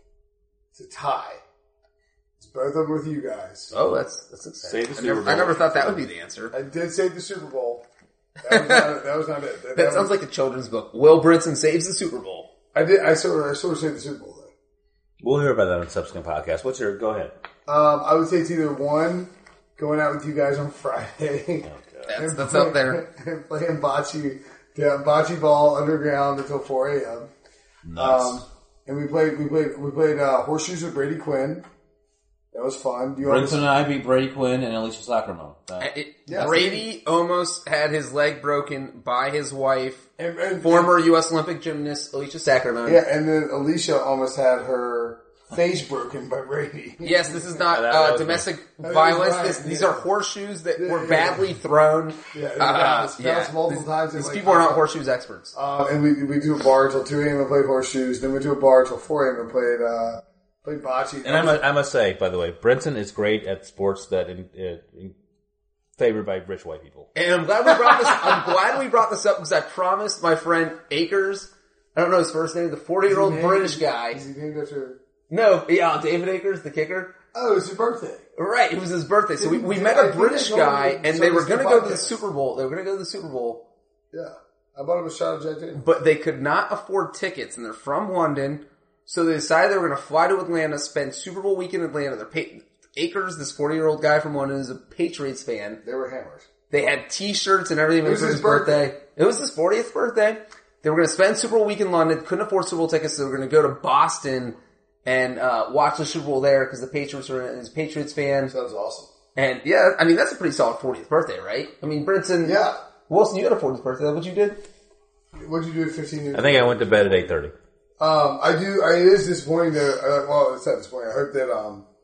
It's a tie. It's both of them with you guys. Oh, that's that's exciting. Save the I never, Super I never Bowl. thought that would be the answer. I did save the Super Bowl. That was not, that was not it. That, That that sounds was, like a children's book. Will Brinson saves the Super Bowl. I did. I sort of. I sort of saved the Super Bowl though. We'll hear about that on subsequent podcasts. What's your, go ahead. Um, I would say it's either one going out with you guys on Friday. That's, that's up there. And playing bocce, yeah, bocce ball underground until four a.m. Nuts. Um, and we played, we played, we played uh, horseshoes with Brady Quinn. That was fun. Do you want Brinson and I beat Brady Quinn and Alicia Sacramento. Uh, It- Yeah. Brady almost had his leg broken by his wife, and, and, former U S Olympic gymnast Alicia Sacramento. yeah, and then Alicia almost had her face broken by Brady. Yes, this is not That- that uh, was domestic was violence. right, This, these yeah. are horseshoes that Yeah, were yeah. badly thrown. Yeah, it Uh, bounced, yeah. bounced multiple These- times. and, These like, people are not uh, horseshoes experts. Uh, and we we do a bar till two a.m. and played horseshoes. Then we do a bar till four a.m. and played uh, played bocce. and I must, I must say, by the way, Brinson is great at sports that in, in, in favored by rich white people. And I'm glad we brought this. I'm glad we brought this up because I promised my friend Akers. I don't know his first name. The forty-year-old Is he British named- guy. Is he named after? No, yeah, David Akers, the kicker. Oh, it's his birthday. Right, it was his birthday. So we, we Did- met I a think British I told guy, you- and so they were it's going to the go to the podcast. Super Bowl. They were going to go to the Super Bowl, Yeah, I bought him a shot of Jack Daniels. but they could not afford tickets, and they're from London. So they decided they were going to fly to Atlanta, spend Super Bowl week in Atlanta. They're pa- Akers, this forty-year-old guy from London, is a Patriots fan. They were hammers. They had T-shirts and everything It was for his his birthday. It was his fortieth birthday. They were going to spend Super Bowl week in London. Couldn't afford Super Bowl tickets, so they were going to go to Boston and uh, watch the Super Bowl there because the Patriots were his Patriots fan. Sounds awesome. And yeah, I mean that's a pretty solid fortieth birthday, right? I mean, Brinson. Yeah. Wilson, you had a fortieth birthday. Is that what you did? What'd you do at fifteen years? I think I went to bed at eight thirty. Um, I do. I, it is disappointing that. Uh, well, it's not disappointing. I hope that um,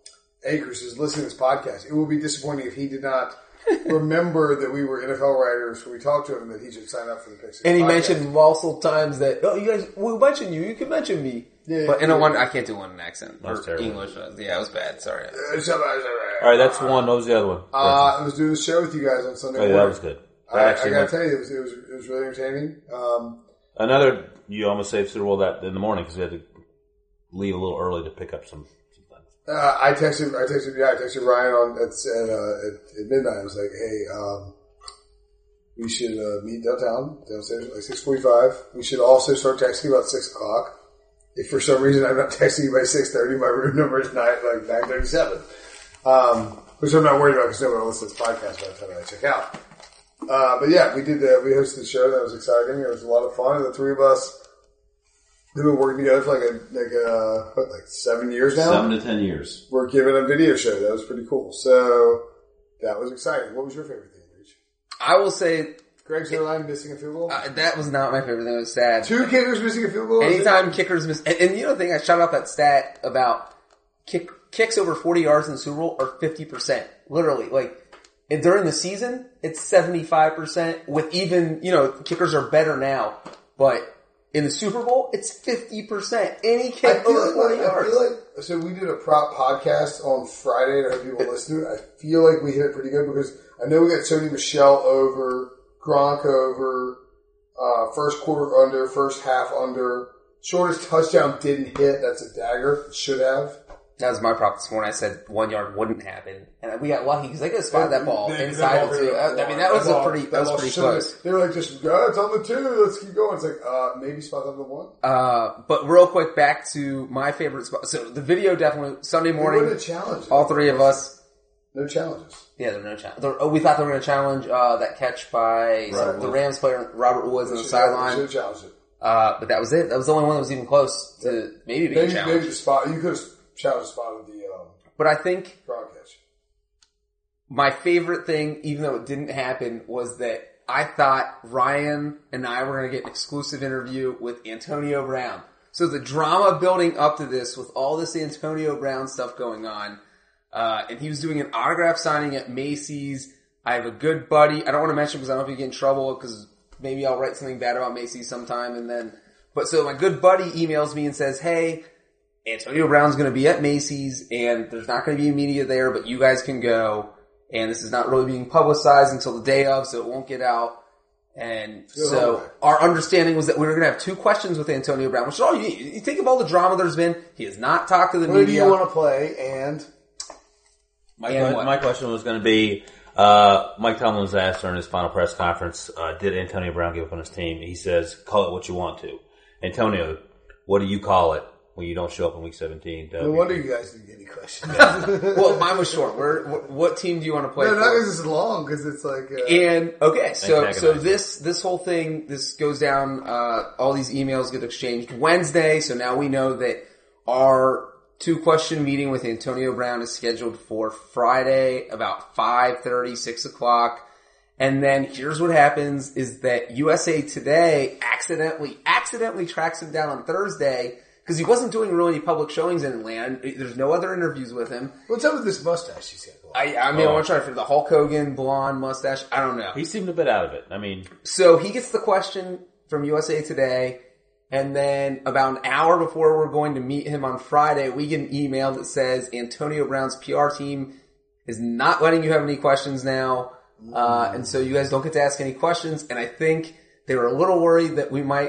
Akers is listening to this podcast, it will be disappointing if he did not remember that we were N F L writers when we talked to him that he should sign up for the Pick Six And he podcast. mentioned multiple times that, oh, you guys, we'll mention you, you can mention me. Yeah, but in yeah. a one, I can't do one accent. That was Or terrible. English. Yeah, it was bad. Sorry. All right, that's one. What was the other one? Uh, I was doing a show with you guys on Sunday oh, yeah, morning. that was good. That I, I actually gotta went- tell you, it was, it was it was really entertaining. Um, Another, you almost saved Super Bowl that in the morning because we had to leave a little early to pick up some, some things. uh, I texted, I texted, yeah, I texted Ryan on at at, uh, at, at midnight. I was like, hey, um, we should uh, meet downtown downstairs at like six forty-five. We should also start texting about six o'clock. If for some reason I'm not texting you by six thirty, my room number is nine like nine thirty seven. Um, which I'm not worried about because nobody will listen to this podcast by the time I check out. Uh, but yeah, we did the, we hosted the show. That was exciting. It was a lot of fun. And the three of us have been working together for like a, like a, what, like seven years now? Seven to ten years. We're giving a video show. That was pretty cool. So that was exciting. What was your favorite thing, Reach? I will say, Greg Zerline missing a field goal? uh, that was not my favorite thing. It was sad. Two kickers missing a field goal? Anytime kickers miss, and, and you know the thing, I shot out that stat about kick, kicks over forty yards in the Super Bowl are fifty percent. Literally, like, and during the season, it's seventy-five percent with even, you know, kickers are better now, but in the Super Bowl, it's fifty percent. Any I kick feel, over like, forty I yards. feel like, so we did a prop podcast on Friday to have people listen to it. I feel like we hit it pretty good because I know we got Sony Michelle over, Gronk over, uh, first quarter under, first half under. Shortest touchdown didn't hit. That's a dagger. It should have. That was my prop this morning. I said one yard wouldn't happen, and we got lucky because I could have spotted that ball They- inside that of ball two. hit I mean, that was ball- a pretty, that was ball pretty should've- close. They were like, just, oh, it's on the two. Let's keep going. It's like, uh, maybe spot on the one. Uh, but real quick, back to my favorite spot. So the video definitely Sunday What morning. a challenge. All three of us. No challenges. Yeah, there were no challenge. Oh, we thought they were going to challenge uh, that catch by Robert the Woods. Rams player Robert Woods on the Should sideline. have challenged it. Uh, but that was it. That was the only one that was even close to maybe being Maybe, challenged. maybe the spot. You could have challenged the spot of the um, But I think Gronk catch. my favorite thing, even though it didn't happen, was that I thought Ryan and I were going to get an exclusive interview with Antonio Brown. So the drama building up to this with all this Antonio Brown stuff going on, uh, and he was doing an autograph signing at Macy's. I have a good buddy. I don't want to mention because I don't know if he get in trouble because maybe I'll write something bad about Macy's sometime and then, but so my good buddy emails me and says, hey, Antonio Brown's going to be at Macy's and there's not going to be media there, but you guys can go. And this is not really being publicized until the day of, so it won't get out. And Good so holiday. our understanding was that we were going to have two questions with Antonio Brown, which is all you need. You think of all the drama there's been. He has not talked to the Where do media. you want to play? And My, And que- what? my question was going to be, uh, Mike Tomlin was asked during his final press conference, uh, did Antonio Brown give up on his team? He says, call it what you want to. Antonio, what do you call it when you don't show up in week seventeen? no wonder you guys didn't get any questions. Well, mine was short. Where, what, what team do you want to play no, for? not because it's long, because it's like. Uh, And okay, so Thanks, so Agonizing. this this whole thing this goes down. Uh, all these emails get exchanged Wednesday. So now we know that our two question meeting with Antonio Brown is scheduled for Friday about five thirty, six o'clock. And then here's what happens: is that U S A Today accidentally accidentally tracks him down on Thursday because he wasn't doing really any public showings in Atlanta. There's no other interviews with him. What's up with this mustache he's got? I, I mean, Oh. I want to try to figure the Hulk Hogan blonde mustache. I don't know. He seemed a bit out of it. I mean, So he gets the question from U S A Today, and then about an hour before we're going to meet him on Friday, we get an email that says Antonio Brown's P R team is not letting you have any questions now, uh, and so you guys don't get to ask any questions. And I think they were a little worried that we might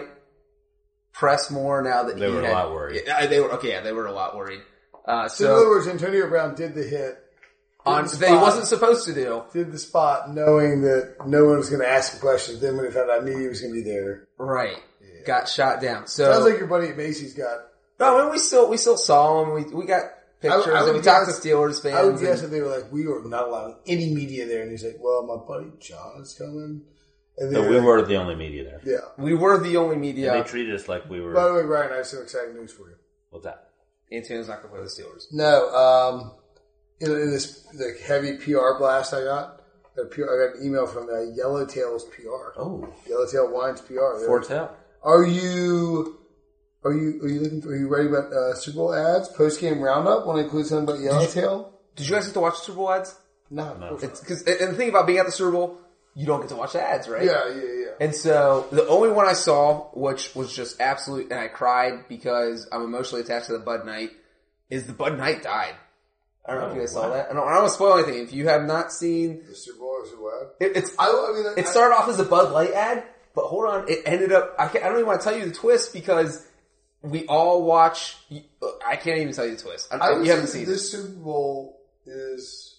press more now that They he were a had- lot worried. Yeah, they were okay. Yeah, they were a lot worried. Uh, So, in other so words, Antonio Brown did the hit. did on the that he spot, wasn't supposed to do. Did the spot knowing that no one was going to ask him questions. Then when he found out media was going to be there. Right. Got shot down. So Sounds like your buddy at Macy's got. no, and we still we still saw him. We we got pictures I- I and would we talked guess- to Steelers fans. I would and- guess that they were like, we were not allowing any media there. And he's like, well, my buddy John is coming. And so they we like, were the only media there. Yeah. we were the only And media. they treated us like we were. By the way, Ryan, I have some exciting news for you. What's that? Antonio's not going to play the Steelers. No, um, in, in this like heavy P R blast I got, a P R, I got an email from uh, Yellowtail's P R. Oh, Yellowtail Wines P R. They're like, Fortel. Are you are you are you looking for, are you ready about uh, Super Bowl ads? Post game roundup want to include something about Yellowtail? Did you guys get to watch the Super Bowl ads? No, No. It's because and the thing about being at the Super Bowl, you don't get to watch the ads, right? yeah, yeah, yeah. And so the only one I saw, which was just absolute, and I cried because I'm emotionally attached to the Bud Knight, is the Bud Knight died. I don't know if you guys saw that. I don't, I don't want to spoil anything. If you have not seen, The Super Bowl is what? it, it's I, I mean, it I- started off as a Bud Light ad, but hold on, it ended up. I, can't, I don't even want to tell you the twist because we all watch. I can't even tell you the twist. I, I would you haven't say seen this it. Super Bowl is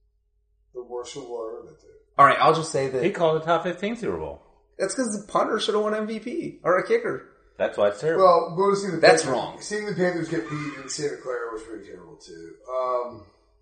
the worst Super Bowl I've ever been to. All right, I'll just say He that called it top fifteen Super Bowl. that's because the punter should have won M V P or a kicker. That's why it's terrible. Well, going to see the That's Panthers, wrong. Seeing the Panthers get beat in Santa Clara was pretty terrible too. Um,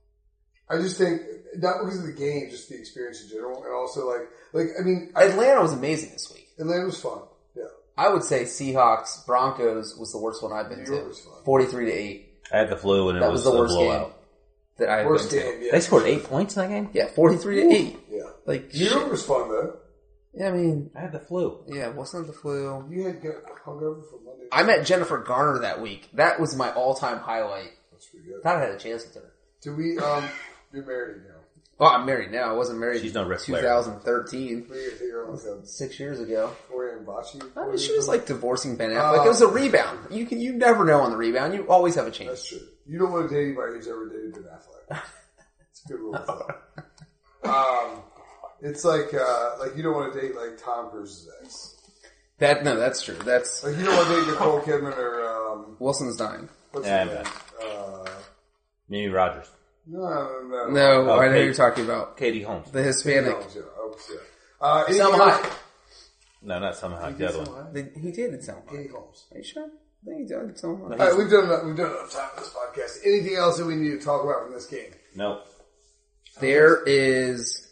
I just think not because of the game, just the experience in general, and also like, like I mean, I, Atlanta was amazing this week. Atlanta was fun. Yeah, I would say Seahawks Broncos was the worst one I've been New York to. was fun. Forty-three to eight. I had the flu and it That was, was the a worst blowout. game that I've Worst been game. to. Yeah, They scored eight points in that game? Yeah, forty-three to eight. Yeah, Like New York shit. was fun though. Yeah, I mean, I had the flu. yeah, it wasn't the flu. You had got hungover for Monday. I met Jennifer Garner that week. That was my all-time highlight. That's pretty good. Thought I had a chance with her. Do we? Um, you're married now. Well, I'm married now. I wasn't married She's no in Ric Flair. twenty thirteen. We gotta figure out like a Six years ago. Corey and Bocce. I mean, she was like divorcing Ben Affleck. It was a rebound. You can, you never know on the rebound. You always have a chance. That's true. You don't want to date anybody who's ever dated Ben Affleck. It's a good rule of thumb. Um, it's like uh, like you don't want to date like Tom Cruise's ex. That no, that's true. That's Like you don't want to date Nicole Kidman or um, Wilson's dying. what's Yeah, her I'm name? Uh, Mimi Rogers. no, no, no. No, Oh, I know who Kate. you're talking about. Katie Holmes. The Hispanic. No, yeah, oh, yeah. Uh, anything Selma else? Hayek. No, not somehow the other one. The- He did it Selma Katie Hayek. Holmes. Are you sure? I think he did Selma Hayek. All right, we've done enough, we've done enough time for this podcast. Anything else that we need to talk about from this game? No. There is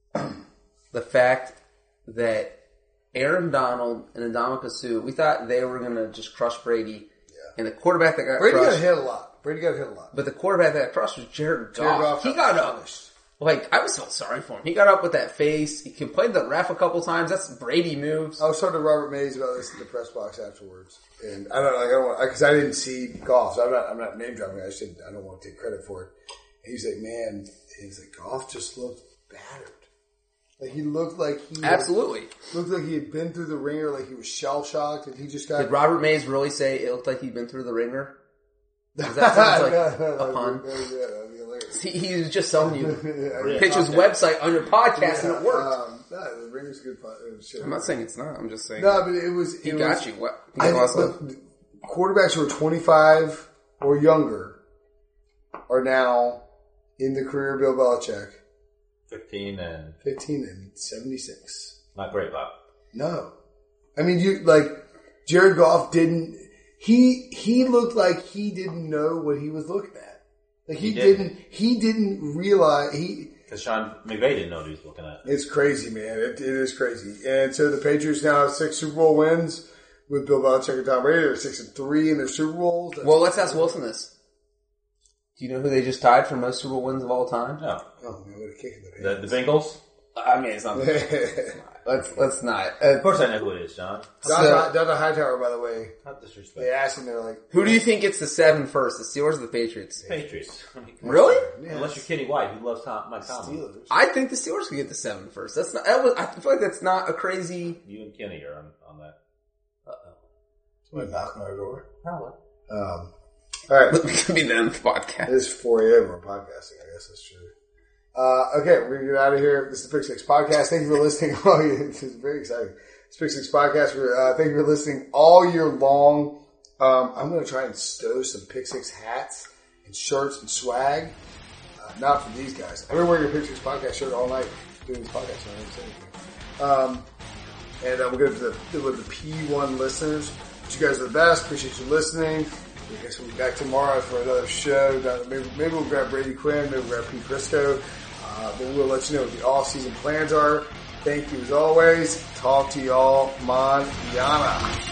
the fact that Aaron Donald and Ndamukong Suh, we thought they were going to just crush Brady. And the quarterback that got Brady got crushed, hit a lot. Brady got hit a lot. but the quarterback that got crushed was Jared Goff. Jared Goff he got up. Like, I was felt sorry for him. He got up with that face. He complained to the ref a couple times. That's Brady moves. I was talking to Robert Mays about this in the press box afterwards, and I don't like I don't want because I didn't see Goff. So I'm not I'm not name dropping. I just didn't, I don't want to take credit for it. And he's like, man, he's like Goff just looked battered. Like he looked like he had- Absolutely. looked like he had been through the ringer, like he was shell shocked, and he just got. Did Robert Mays really say it looked like he'd been through the ringer? Does that sound like No, no, a no, pun? no, yeah, that'd be hilarious. He, he was just selling you Yeah, pitch his website on your podcast and it worked. Um, no, the ringer's a good fun. It was shit. I'm not saying it's not. I'm just saying No, but it was. he it got was, you. What? He I, got lost look, of- quarterbacks who are twenty-five or younger are now in the career of Bill Belichick, fifteen and fifteen and seventy-six. not great, Bob. No. I mean, you, like, Jared Goff didn't, he, he looked like he didn't know what he was looking at. Like, he, He didn't. didn't, he didn't realize, he, Because Sean McVay didn't know what he was looking at. it's crazy, man. It, it is crazy. And so the Patriots now have six Super Bowl wins with Bill Belichick and Tom Brady. They're six and three in their Super Bowls. That's- Well, let's ask Wilson this. Do you know who they just tied for most Super Bowl wins of all time? No. Oh, man, what a kick in the The, pants. the Bengals? I mean, it's not. let's let's not. Uh, Of course I know who it is, John. Donna, Donna Hightower, by the way, Not disrespect. they asked him, they were like, who do you think gets the seven first? The Steelers or the Patriots? Patriots. Really? yeah, Unless you're Kenny White, who loves Tom, Mike Tomlin. Steelers. I think the Steelers could get the seven first. That's not. That was, I feel like that's not a crazy. You and Kenny are on, on that. Somebody knock on our door. Probably. Um, all right. It could be the end of the podcast. It is four a.m. We're podcasting. I guess that's true. Uh, okay, we're going to get out of here. This is the Pick Six Podcast. Thank you for listening. Oh, yeah, this is very exciting. It's Pick Six Podcast. We're, uh, thank you for listening all year long. Um, I'm going to try and stow some Pick Six hats and shirts and swag. Uh, not for these guys. I've been wearing a Pick Six Podcast shirt all night doing this podcast. So I didn't say anything. Um, and uh, we're going to do with the P one listeners. But you guys are the best. Appreciate you listening. I guess we'll be back tomorrow for another show. Maybe, maybe we'll grab Brady Quinn. Maybe we'll grab Pete Prisco. Uh, but we'll let you know what the off-season plans are. Thank you as always. Talk to y'all manana.